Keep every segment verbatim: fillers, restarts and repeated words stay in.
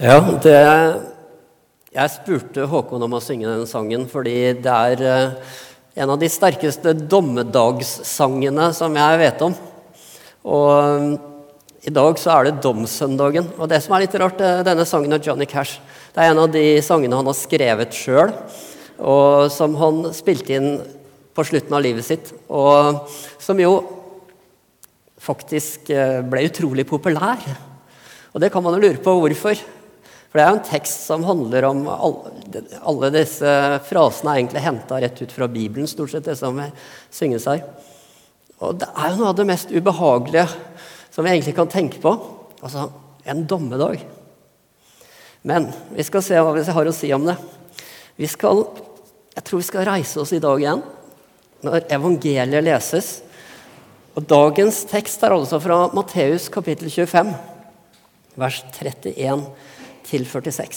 Ja, det, jeg spurte Håkon om å synge denne sangen, fordi det er eh, en av de sterkeste dommedagssangene som jeg vet om. Og eh, i dag så er det domsøndagen. Og det som er litt rart, eh, denne sangen av Johnny Cash, det er en av de sangene han har skrevet selv, og som han spilte inn på slutten av livet sitt, og som jo faktisk eh, ble utrolig populær. Og det kan man jo lure på hvorfor. For det er jo en tekst som handler om alle, alle disse frasene er egentlig hentet rett ut fra Bibelen, stort sett det som synges her. Og det er jo noe av det mest ubehagelige som vi egentlig kan tenke på. Altså, en dommedag. Men vi skal se hva vi har å si om det. Vi skal, jeg tror vi skal reise oss i dag igjen, når evangeliet leses. Og dagens tekst er altså fra Matteus kapittel tjuefem, vers trettien til førtiseks.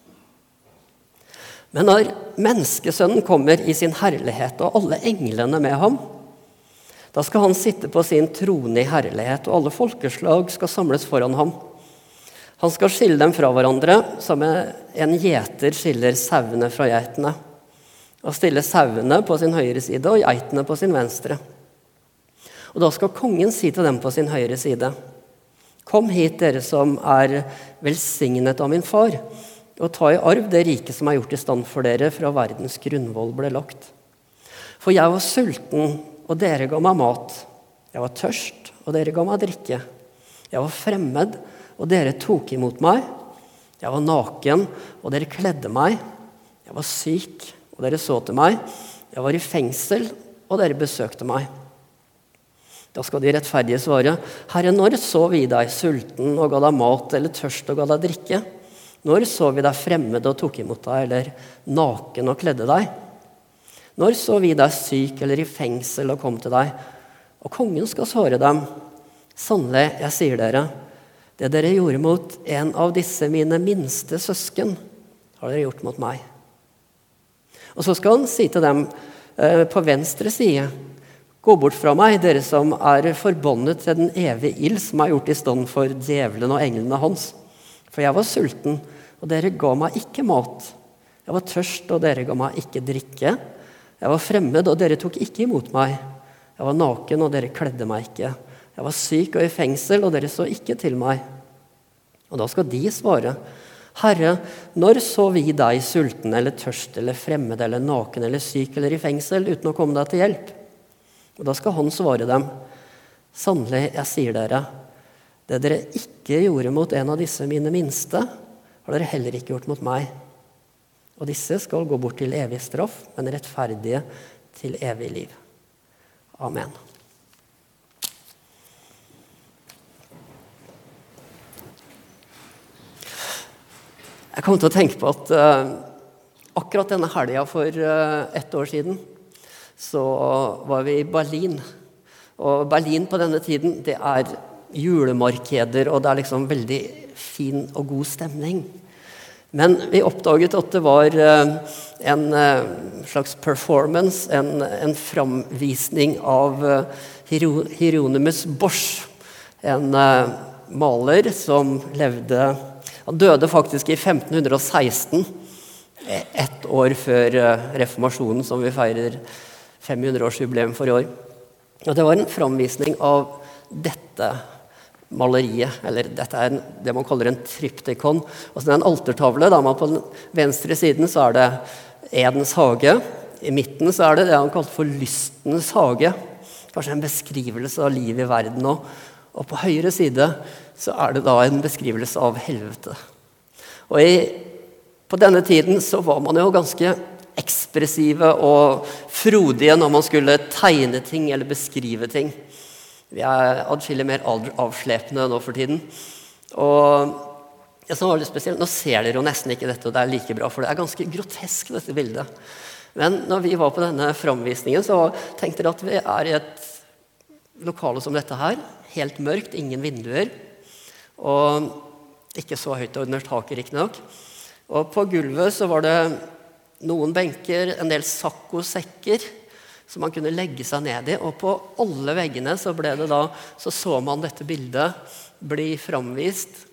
Men når menneskesønnen kommer i sin herlighet og alle englene med ham, da skal han sitte på sin trone i herlighet, og alle folkeslag skal samles foran ham. Han skal skille dem fra hverandre, som en gjeter skiller sauene fra geitene, og stille sauene på sin høyre side og geitene på sin venstre. Og da skal kongen si til dem på sin høyre side: «Kom hit, dere som er velsignet av min far, og ta i arv det rike som er gjort i stand for dere fra verdens grunnvoll ble lagt. For jeg var sulten, og dere ga meg mat. Jeg var tørst, og dere ga meg drikke. Jeg var fremmed, og dere tok imot meg. Jeg var naken, og dere kledde meg. Jeg var syk, og dere så til meg. Jeg var i fengsel, og dere besøkte meg.» Da skal de rettferdige svare: «Herre, når så vi deg sulten og ga deg mat, eller tørst og ga deg drikke? Når så vi deg fremmed og tok imot deg, eller naken og kledde deg? Når så vi deg syk eller i fengsel og kom til deg?» Og kongen skal svare dem: «Sannelig, jeg sier dere, det dere gjorde mot en av disse mine minste søsken, har dere gjort mot meg.» Og så skal han si til dem eh, på venstre side: «Gå bort fra meg, dere som er forbundet til den evige ild som er gjort i stand for djevelen og englene hans. For jeg var sulten, og dere ga meg ikke mat. Jeg var tørst, og dere ga meg ikke drikke. Jeg var fremmed, og dere tok ikke imot meg. Jeg var naken, og dere kledde meg ikke. Jeg var syk og i fengsel, og dere så ikke til meg.» Og da skal de svare: «Herre, når så vi deg sulten eller tørst eller fremmed eller naken eller syk eller i fengsel uten å komme deg til hjelp?» Og da skal han svare dem: «Sannelig, jeg sier dere, det dere ikke gjorde mot en av disse mine minste, har dere heller ikke gjort mot meg. Og disse skal gå bort til evig straff, men rettferdige til evig liv.» Amen. Jeg kom til å tenke på at uh, akkurat denne helgen for uh, ett år siden, så var vi i Berlin. Og Berlin på denne tiden, det er julemarkeder, og det er liksom veldig fin og god stemning. Men vi oppdaget at det var en slags performance, en, en framvisning av Hieronymus Bosch, en maler som levde, han døde faktisk i femten seksten, ett år før reformasjonen som vi feirer fem hundre års jubileum for i år. Og det var en framvisning av dette maleriet, eller dette er en, det man kaller en tryptykon. Altså det er en altertavle, da man på den venstre siden så er det Edens hage, i midten så er det det han kalte for lystens hage, kanskje en beskrivelse av livet i verden også. Og på høyre side så er det da en beskrivelse av helvete. Og i, på denne tiden så var man jo ganske ekspressive og frodige når man skulle tegne ting eller beskrive ting. Vi er adskillig mer avslepende nå for tiden. Og det som var litt spesielt, nå ser dere jo nesten ikke dette, og det er like bra, for det er ganske grotesk dette bildet. Men når vi var på denne framvisningen, så tenkte dere at vi er i et lokale som dette her, helt mørkt, ingen vinduer, og ikke så høyt under taket riktig nok. Og på gulvet så var det noen benker, en del sakkosekker som man kunne legge seg ned i, og på alle veggene så ble det da, så så man dette bildet bli framvist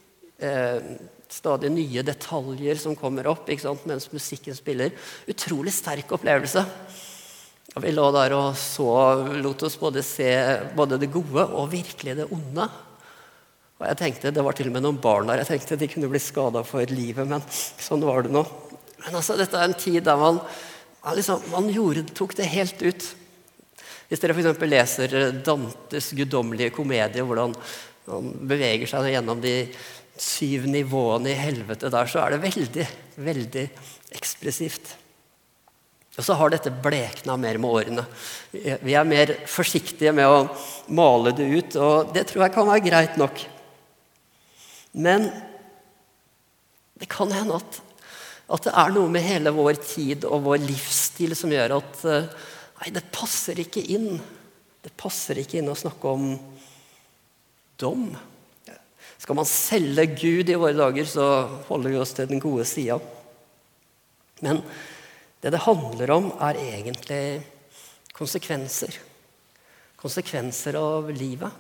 eh, stadig nye detaljer som kommer opp, ikke sant, mens musikken spiller. Utrolig sterk opplevelse. Og vi lå der og så, lot oss både se både det gode og virkelig det onde. Og jeg tenkte, det var til og med noen barn der, jeg tenkte de kunne bli skadet for livet, men sånn var det nå. Men altså, dette er en tid der man, man, liksom, man gjorde, tok det helt ut. Hvis dere for eksempel leser Dantes guddommelige komedie, hvordan han beveger seg gjennom de syv nivåene i helvete der, så er det veldig, veldig ekspressivt. Og så har dette blekna mer med årene. Vi er mer forsiktige med å male det ut, og det tror jeg kan være greit nok. Men det kan hende at, at det er noe med hele vår tid og vår livsstil som gjør at nei, det passer ikke inn. Det passer ikke inn å snakke om dom. Skal man selge Gud i våre dager, så holder vi oss til den gode siden. Men det det handler om er egentlig konsekvenser. Konsekvenser av livet.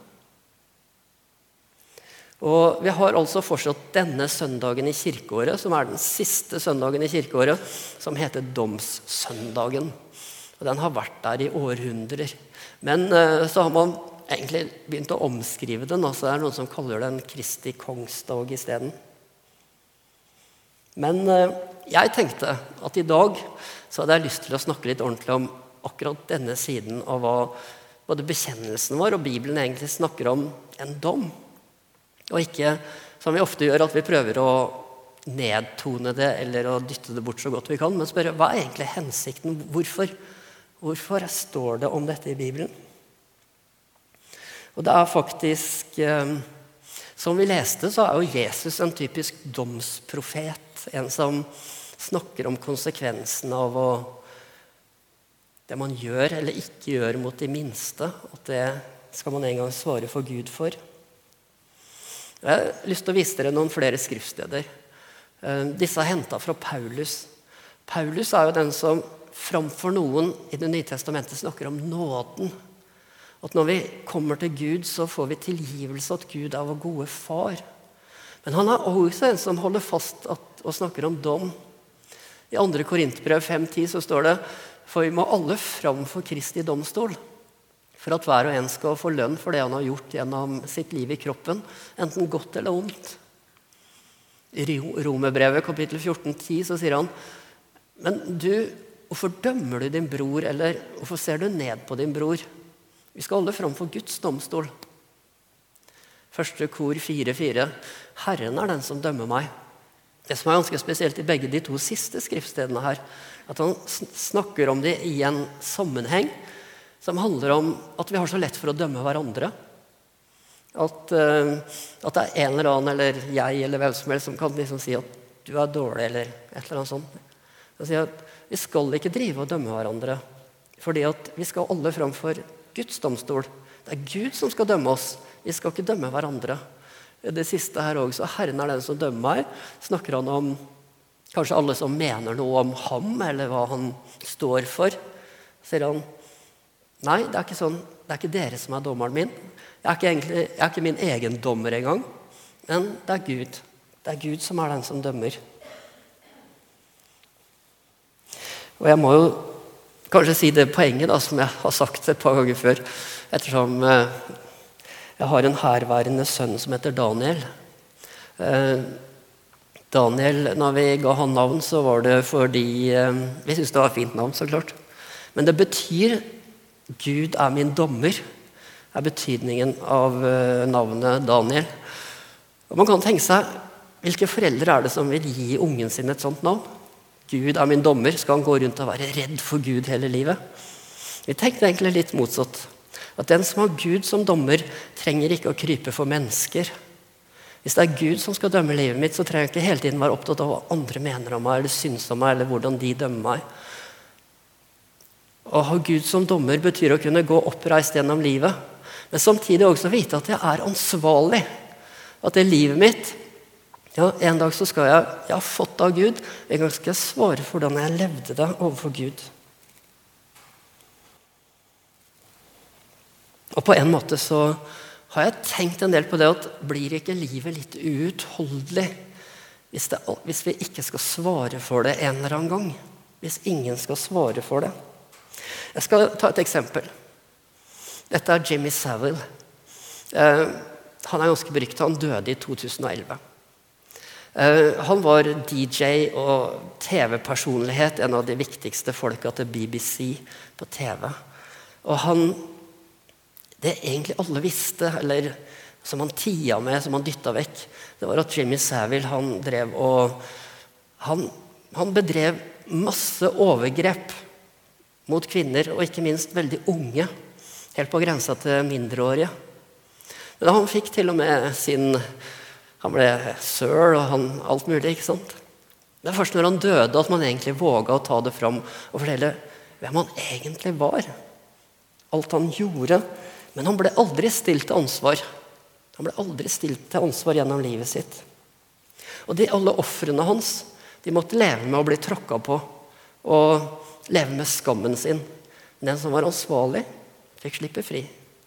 Og vi har altså fortsatt denne søndagen i kirkeåret, som er den siste søndagen i kirkeåret, som heter Domssøndagen. Og den har vært der i århundrer. Men så har man egentlig begynt å omskrive den, altså det er noen som kaller den Kristi kongsdag i stedet. Men jeg tenkte at i dag så hadde jeg lyst til å snakke litt ordentlig om akkurat denne siden av hva både bekjennelsen vår og Bibelen egentlig snakker om en dom. Og ikke, som vi ofte gjør, at vi prøver å nedtone det eller å dytte det bort så godt vi kan, men spørre, hva er egentlig hensikten? Hvorfor, hvorfor står det om dette i Bibelen? Og det er faktisk, som vi leste, så er jo Jesus en typisk domsprofet, en som snakker om konsekvensen av å, det man gjør eller ikke gjør mot de minste, at det skal man en gang svare for Gud for. Jeg har lyst til å vise dere noen flere skriftsteder. Disse er hentet fra Paulus. Paulus er jo den som framfor noen i Det nye testamentet snakker om nåden. At når vi kommer til Gud, så får vi tilgivelse at Gud er vår gode far. Men han er også en som holder fast at, og snakker om dom. I andre Korintbrev fem ti så står det, for vi må alle fram for Kristi domstol, for at hver og en skal få lønn for det han har gjort gjennom sitt liv i kroppen, enten godt eller ondt. I Romerbrevet kapittel fjorten ti så sier han, men du, hvorfor dømmer du din bror, eller hvorfor ser du ned på din bror? Vi skal alle fram for Guds domstol. Første kor fire fire, Herren er den som dømmer meg. Det som er ganske spesielt i begge de to siste skriftstedene her, at han snakker om det i en sammenheng, som handler om at vi har så lett for å dømme hverandre. At, uh, at det er en eller annen, eller jeg, eller hvem som helst, som kan liksom si at du er dårlig, eller et eller annet sånt. Jeg sier at vi skal ikke drive og dømme hverandre, fordi at vi skal alle framfor Guds domstol. Det er Gud som skal dømme oss. Vi skal ikke dømme hverandre. Det siste her også, Herren er den som dømmer meg, snakker han om kanskje alle som mener noe om ham, eller hva han står for. Sier han, nei, det er ikke sånn. Det er ikke dere som er dommeren min. Jeg er ikke, egentlig, jeg er ikke min egen dommer engang. Men det er Gud. Det er Gud som er den som dømmer. Og jeg må jo kanskje si det poenget da, som jeg har sagt et par ganger før. Ettersom eh, jeg har en herværende sønn som heter Daniel. Eh, Daniel, når vi ga han navn, så var det fordi eh, vi synes det var et fint navn, så klart. Men det betyr Gud er min dommer, er betydningen av navnet Daniel. Og man kan tenke seg, hvilke foreldre er det som vil gi ungen sin et sånt navn? Gud er min dommer, skal han gå rundt og være redd for Gud hele livet? Vi tenkte egentlig litt motsatt. At den som har Gud som dommer, trenger ikke å krype for mennesker. Hvis det er Gud som skal dømme livet mitt, så trenger jeg ikke hele tiden være opptatt av hva andre mener om meg, eller synes om meg, eller hvordan de dømmer meg. Å ha Gud som dommer betyr å kunne gå oppreist gjennom livet, men samtidig også vite at jeg er ansvarlig. At det livet mitt, ja, en dag så skal jeg, jeg har fått av Gud, en gang skal jeg svare for hvordan jeg levde det overfor Gud. Og på en måte så har jeg tenkt en del på det at blir ikke livet litt uutholdelig hvis, det, hvis vi ikke skal svare for det en eller annen gang? Hvis ingen skal svare for det. Jeg skal ta et eksempel. Dette er Jimmy Savile. Eh, han er ganske beryktet. Han døde i to tusen og elleve. Eh, han var D J og T V-personlighet, en av de viktigste folka til B B C på T V. Og han, det egentlig alle visste, eller som han tia med, som han dyttet vekk, det var at Jimmy Savile, han drev og han, han bedrev masse overgrep mot kvinner, og ikke minst veldig unge, helt på grensa til mindreårige. Men han fikk til og med sin, han ble sir og han, alt mulig, ikke sant? Det er først når han døde at man egentlig våget å ta det fram og fortelle hvem han egentlig var. Alt han gjorde, men han ble aldri stilt til ansvar. Han ble aldri stilt til ansvar gjennom livet sitt. Og de alle offrene hans, de måtte leve med å bli tråkket på, og leve med skammen sin. Men den som var ansvarlig, fikk slippe fri.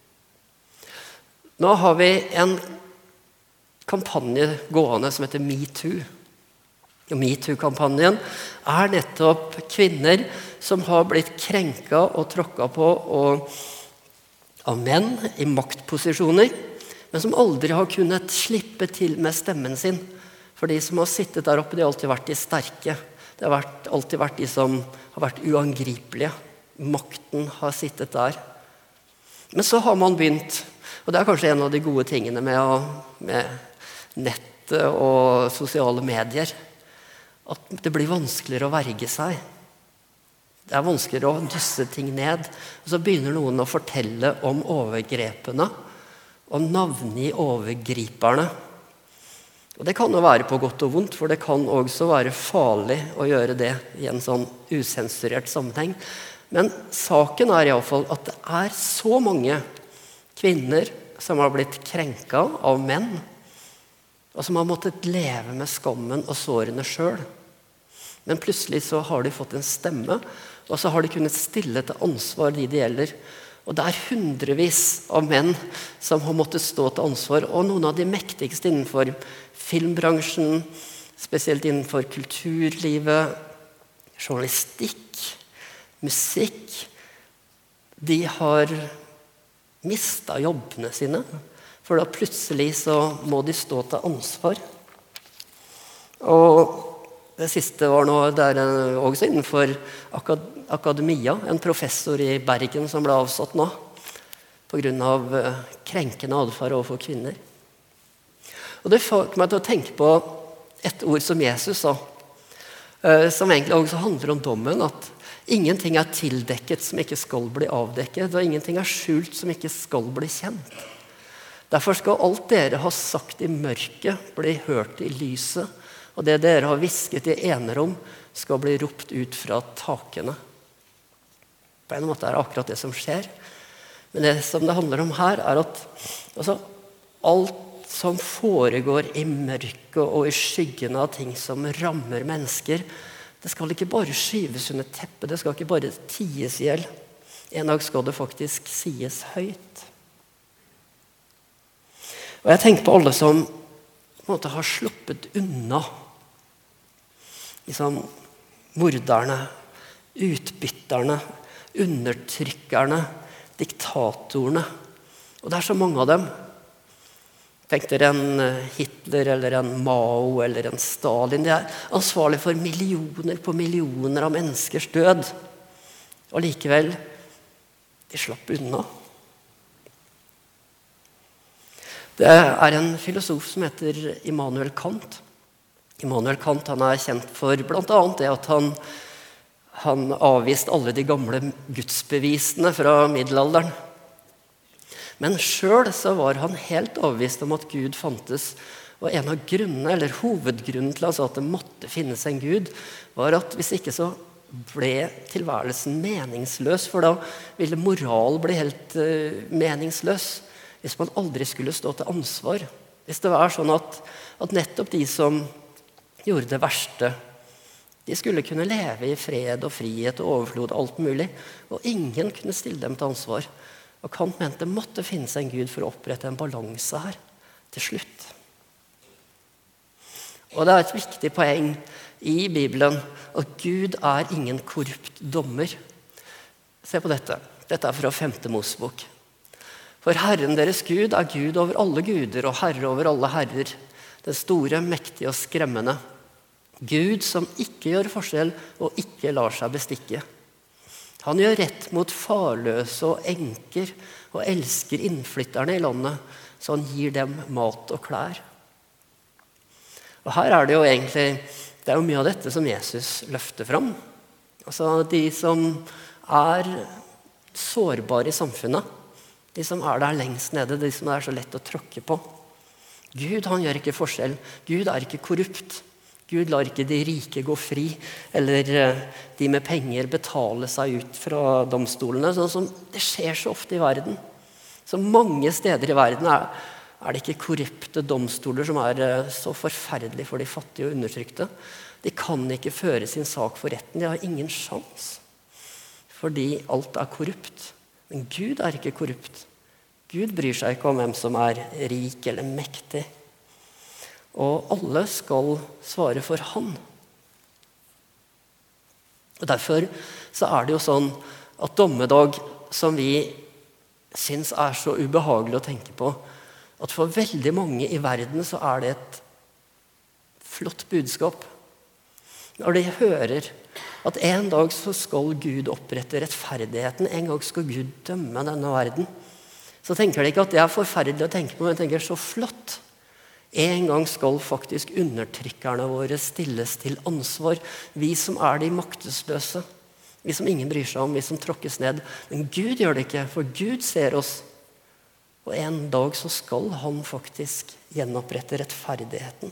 Nå har vi en kampanje gående som heter MeToo. Og MeToo-kampanjen er nettopp kvinner som har blitt krenket og tråkket på og, av menn i maktposisjoner, men som aldri har kunnet slippe til med stemmen sin. For de som har sittet der oppe, de har alltid vært de sterke. Det har vært, alltid vært de som har vært uangripelige. Makten har sittet der. Men så har man begynt, og det er kanskje en av de gode tingene med, å, med nettet og sosiale medier, at det blir vanskeligere å verge seg. Det er vanskeligere å dysse ting ned. Og så begynner noen å fortelle om overgrepene, og navngi overgriperne. Og det kan jo være på godt og vondt, for det kan også være farlig å gjøre det i en sånn usensurert sammenheng. Men saken er i alle fall at det er så mange kvinner som har blitt krenket av menn, og som har måttet leve med skammen og sårene selv. Men plutselig så har de fått en stemme, og så har de kunnet stille til ansvar de det gjelder. Og det er hundrevis av menn som har måttet stå til ansvar, og noen av de mektigste innenfor filmbransjen, spesielt innenfor kulturlivet, journalistikk, musikk, de har mistet jobbene sine, for da plutselig så må de stå til ansvar. Og det siste var nå, det er også innenfor akad akademia, en professor i Bergen som ble avsatt nå, på grunn av krenkende adferd overfor kvinner. Og det fikk meg til å tenke på et ord som Jesus sa, som egentlig også handler om dommen, at ingenting er tildekket som ikke skal bli avdekket, og ingenting er skjult som ikke skal bli kjent. Derfor skal alt dere har sagt i mørket bli hørt i lyset, og det dere har visket i enerom skal bli ropt ut fra takene. På en måte er det akkurat det som skjer. Men det som det handler om her er at altså, alt som foregår i mørket og i skyggene av ting som rammer mennesker, det skal ikke bare skyves under teppet, det skal ikke bare ties ihjel. En dag skal det faktisk sies høyt. Og jeg tenker på alle som på en måte har sluppet unna. Liksom morderne, utbytterne, undertrykkerne, diktatorene. Og det er så mange av dem. Tenk dere en Hitler eller en Mao eller en Stalin. De er ansvarlig for millioner på millioner av menneskers død. Og likevel, de slapp unna. Det er en filosof som heter Immanuel Kant. Immanuel Kant han er kjent for blant annet det at han, han avviste alle de gamle gudsbevisene fra middelalderen. Men selv så var han helt overbevist om at Gud fantes, og en av grunnene, eller hovedgrunnen til altså at det måtte finnes en Gud, var at hvis ikke så ble tilværelsen meningsløs, for da ville moral bli helt uh, meningsløs, hvis man aldri skulle stå til ansvar. Hvis det var sånn at, at nettopp de som gjorde det verste, de skulle kunne leve i fred og frihet og overflod og alt mulig, og ingen kunne stille dem til ansvar. Og Kant mente det måtte finnes en Gud for å opprette en balanse her, til slutt. Og det er et viktig poeng i Bibelen at Gud er ingen korrupt dommer. Se på dette. Dette er fra femte Mosebok. For Herren deres Gud er Gud over alle guder og herre over alle herrer, den store, mektige og skremmende. Gud som ikke gjør forskjell og ikke lar seg bestikke. Han gjør rett mot farløse og enker og elsker innflytterne i landet, så han gir dem mat og klær. Og her er det jo egentlig, det er jo mye av dette som Jesus løfter fram. Altså de som er sårbare i samfunnet, de som er der lengst nede, de som er så lett å tråkke på. Gud, han gjør ikke forskjell. Gud er ikke korrupt. Gud lar ikke de rike gå fri, eller de med penger betale seg ut fra domstolene, sånn som det skjer så ofte i verden. Så mange steder i verden er, er det ikke korrupte domstoler som er så forferdelige for de fattige og undertrykte. De kan ikke føre sin sak for retten, de har ingen sjans, fordi alt er korrupt. Men Gud er ikke korrupt. Gud bryr seg ikke om hvem som er rik eller mektig. Og alle skal svare for han. Og derfor så er det jo sånn at dommedag, som vi synes er så ubehagelig å tenke på, at for veldig mange i verden så er det et flott budskap. Når de hører at en dag så skal Gud opprette rettferdigheten, en gang skal Gud dømme denne verden, så tenker de ikke at det er forferdelig å tenke på, men tenker så flott. En gang skal faktisk undertrykkerne våre stilles til ansvar. Vi som er de maktesløse. Vi som ingen bryr seg om, vi som tråkkes ned. Men Gud gjør det ikke, for Gud ser oss. Og en dag så skal han faktisk gjenopprette rettferdigheten.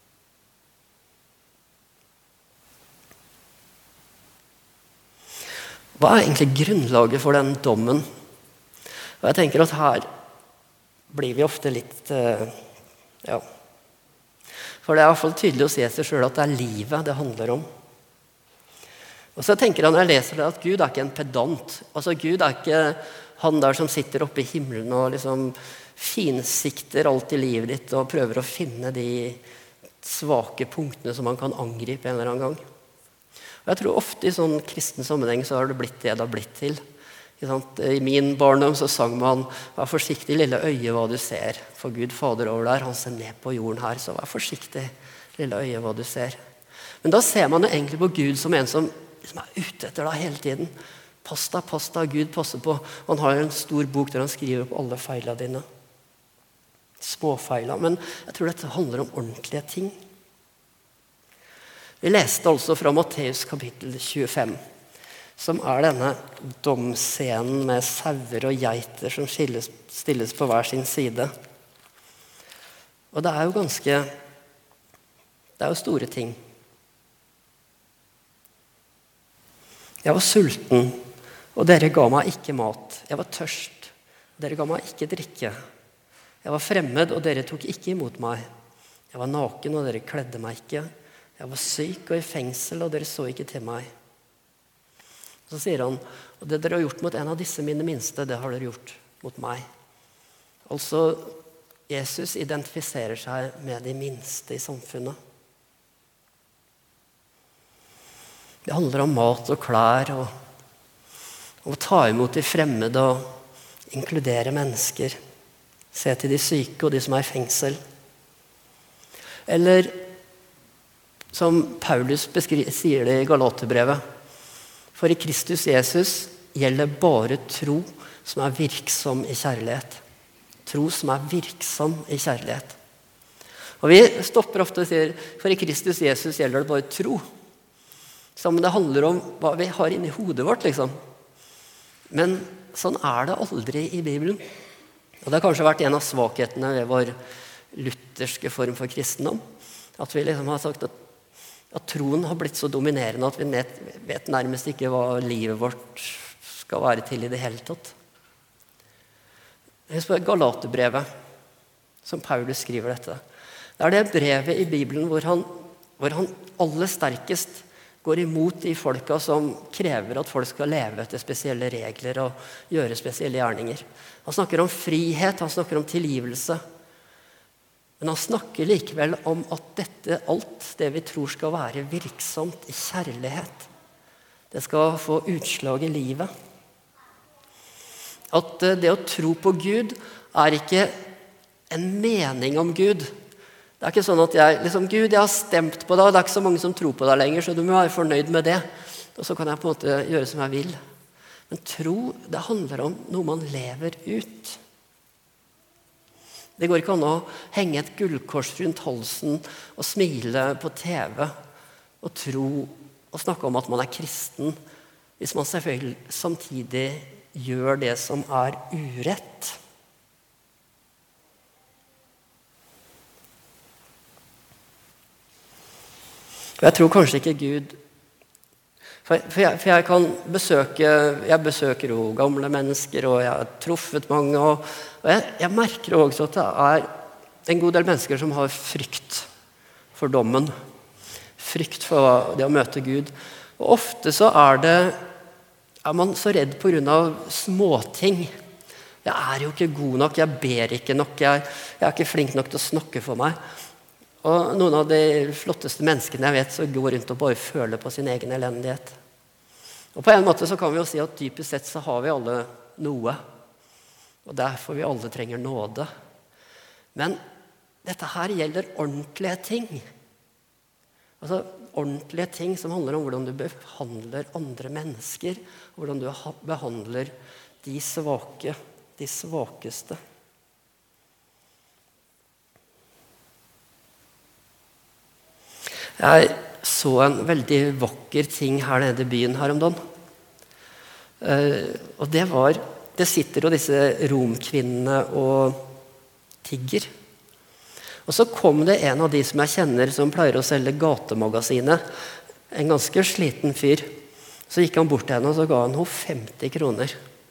Hva er egentlig grunnlaget for den dommen? Og jeg tenker at her blir vi ofte litt... Ja. For det er i hvert fall tydelig å se seg selv at det er livet det handler om. Og så tenker jeg når jeg leser det at Gud er ikke en pedant. Altså Gud er ikke han der som sitter oppe i himmelen og liksom finsikter alt i livet ditt og prøver å finne de svake punktene som man kan angripe en eller annen gang. Og jeg tror ofte i sånn kristen sammenheng så har det blitt det det har blitt til. I min barndom så sang man «Vær forsiktig, lille øye, hva du ser». For Gud fader over der, han ser ned på jorden her, så vær forsiktig, lille øye, hva du ser. Men da ser man jo egentlig på Gud som en som, som er ute etter deg hele tiden. Pass deg, pass deg, Gud passer på. Han har en stor bok der han skriver opp alle feilene dine. Småfeilene, men jeg tror dette handler om ordentlige ting. Vi leste altså fra Matteus kapittel tjuefem, som er denne domscenen med sauer og geiter som stilles, stilles på hver sin side. Og det er jo ganske, det er jo store ting. Jeg var sulten, og dere ga meg ikke mat. Jeg var tørst, dere ga meg ikke drikke. Jeg var fremmed, og dere tok ikke imot meg. Jeg var naken, og dere kledde meg ikke. Jeg var syk og i fengsel, og dere så ikke til meg. Så sier han, og det dere har gjort mot en av disse mine minste, det har dere gjort mot meg. Altså, Jesus identifiserer seg med de minste i samfunnet. Det handler om mat og klær, og å ta imot de fremmede og inkludere mennesker. Se til de syke og de som er i fengsel. Eller, som Paulus beskri- sier det i Galaterbrevet, for i Kristus Jesus gjelder bare tro som er virksom i kjærlighet. Tro som er virksom i kjærlighet. Og vi stopper ofte og sier, for i Kristus Jesus gjelder det bare tro. Som det handler om hva vi har inni hodet vårt, liksom. Men sånn er det aldri i Bibelen. Og det har kanskje vært en av svakhetene ved vår lutherske form for kristendom. At vi liksom har sagt at At troen har blitt så dominerende at vi vet nærmest ikke hva livet vårt skal være til i det hele tatt. Husk på Galaterbrevet, som Paulus skriver dette. Det er det brevet i Bibelen hvor han, hvor han aller sterkest går imot de folka som krever at folk skal leve etter spesielle regler og gjøre spesielle gjerninger. Han snakker om frihet, han snakker om tilgivelse. Men han snakker likevel om at dette, alt det vi tror skal være virksomt i kjærlighet, det skal få utslag i livet. At det å tro på Gud er ikke en mening om Gud. Det er ikke sånn at jeg, liksom, Gud, jeg har stemt på deg, og det er ikke så mange som tror på deg lenger, så du må være fornøyd med det. Og så kan jeg på en måte gjøre som jeg vil. Men tro, det handler om noe man lever ut. Det går ikke an å henge et gullkors rundt halsen og smile på T V og tro og snakke om at man er kristen, hvis man selvfølgelig samtidig gjør det som er urett. Og jeg tror kanskje ikke Gud, for jeg, for jeg kan besøke, jeg besøker jo gamle mennesker, og jeg har truffet mange, og, og jeg, jeg merker også at det er en god del mennesker som har frykt for dommen, frykt for det å møte Gud. Og ofte så er det, er man så redd på grunn av småting. Jeg er jo ikke god nok, jeg ber ikke nok, jeg, jeg er ikke flink nok til å snakke for meg. Og noen av de flotteste menneskene jeg vet, så går rundt og bare føler på sin egen elendighet. Og på en måte så kan vi jo si at dypest sett så har vi alle noe. Og derfor vi alle trenger nåde. Men dette her gjelder ordentlige ting. Altså ordentlige ting som handler om hvordan du behandler andre mennesker, og hvordan du behandler de svake, de svakeste. Jeg så en veldig vakker ting her nede i byen her om dagen. Og det var, det sitter jo disse romkvinnene og tigger. Og så kom det en av de som jeg kjenner som pleier å selge gatemagasinet, en ganske sliten fyr. Så gikk han bort til henne og så ga han henne femti kroner.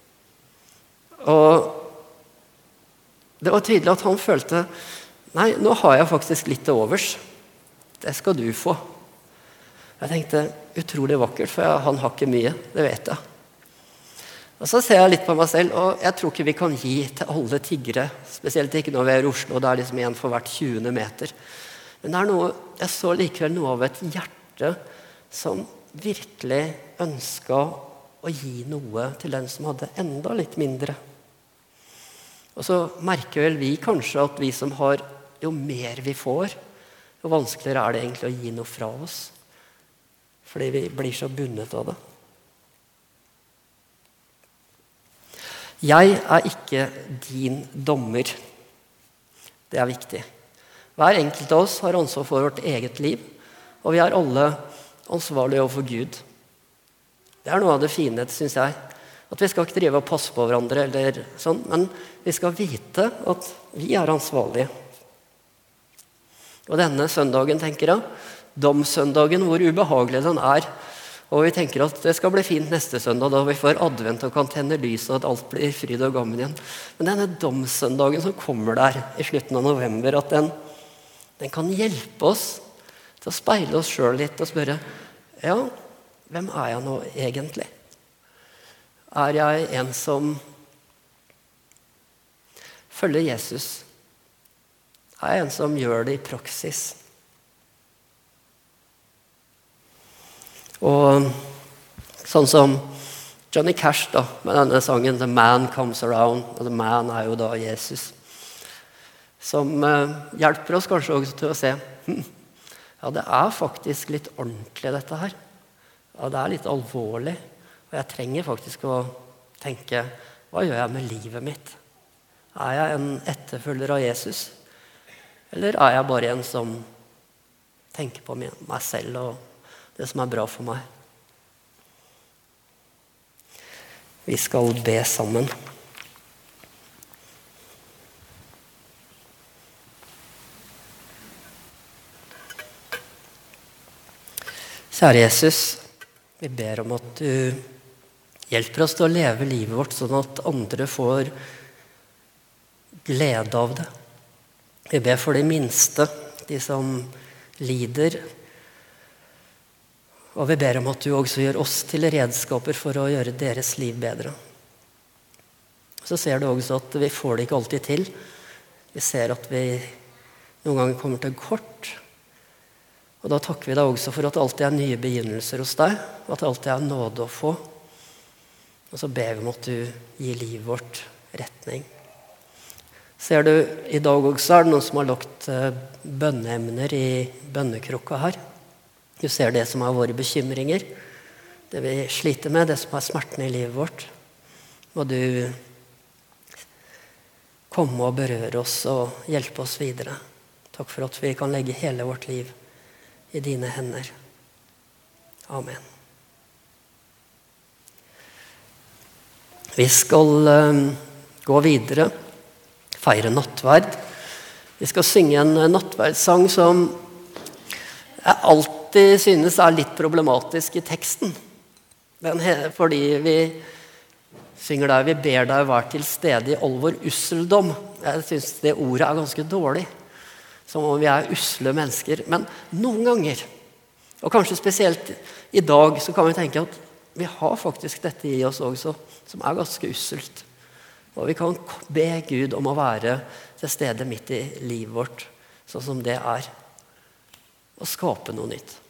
Og det var tydelig at han følte, nei, nå har jeg faktisk litt til overs. Det skal du få. Jeg tenkte, utrolig vakkert, for han har ikke mye, det vet jeg. Og så ser jeg litt på meg selv, og jeg tror ikke vi kan gi til alle tiggere, spesielt ikke når vi er i Oslo, det er liksom en for hvert tjuende meter. Men det er noe, jeg så likevel noe av et hjerte som virkelig ønsket å gi noe til den som hadde enda litt mindre. Og så merker vel vi kanskje at vi som har, jo mer vi får, jo vanskeligere er det egentlig å gi noe fra oss. Fordi vi blir så bundet av det. Jeg er ikke din dommer. Det er viktig. Hver enkelt av oss har ansvar for vårt eget liv, og vi er alle ansvarlige overfor Gud. Det er noe av det fine, synes jeg. At vi skal ikke drive og passe på hverandre, eller sånn, men vi skal vite at vi er ansvarlige. Og denne søndagen, tenker jeg, domssøndagen, hvor ubehagelig den er, og vi tenker at det skal bli fint neste søndag, da vi får advent og kan tenne lys, og at alt blir fryd og gammen igjen. Men denne domssøndagen som kommer der i slutten av november, at den, den kan hjelpe oss til å speile oss selv litt og spørre, ja, hvem er jeg nå egentlig? Er jeg en som følger Jesus? Er jeg en som gjør det i praksis? Og sånn som Johnny Cash da, med denne sangen The Man Comes Around, og The Man er jo da Jesus, som eh, hjelper oss kanskje også til å se, hm, ja, det er faktisk litt ordentlig dette her. Ja, det er litt alvorlig, og jeg trenger faktisk å tenke, hva gjør jeg med livet mitt? Er jeg en etterfølger av Jesus? Eller er jeg bare en som tenker på meg selv og det som er bra for meg? Vi skal be sammen. Kjære Jesus, vi ber om at du hjelper oss til å leve livet vårt sånn at andre får glede av det. Vi ber for de minste, de som lider, Og vi ber om at du også gjør oss til redskaper for å gjøre deres liv bedre. Så ser du også at vi får det ikke alltid til. Vi ser at vi noen ganger kommer til kort. Og da takker vi deg også for at det alltid er nye begynnelser hos deg, og at det alltid er nåde å få. Og så ber vi om at du gir livet vårt retning. Ser du, i dag også er det noen som har lagt bønneemner i bønnekrukka her. Du ser det som er våre bekymringer, det vi sliter med, det som er smertene i livet vårt. Må du komme og berøre oss og hjelpe oss videre. Takk for at vi kan legge hele vårt liv i dine hender. Amen. Vi skal uh, gå videre, feire nattverd. Vi skal synge en nattverdssang som jeg alltid synes er litt problematisk i teksten. Den, fordi vi synger der, vi ber deg være til stede i all vår usseldom. Jeg synes det ordet er ganske dårlig. Som om vi er usle mennesker. Men noen ganger, og kanskje spesielt i dag, så kan vi tenke at vi har faktisk dette i oss også, som er ganske usselt. Og vi kan be Gud om å være til stede midt i livet vårt, sånn som det er. Og skape noe nytt.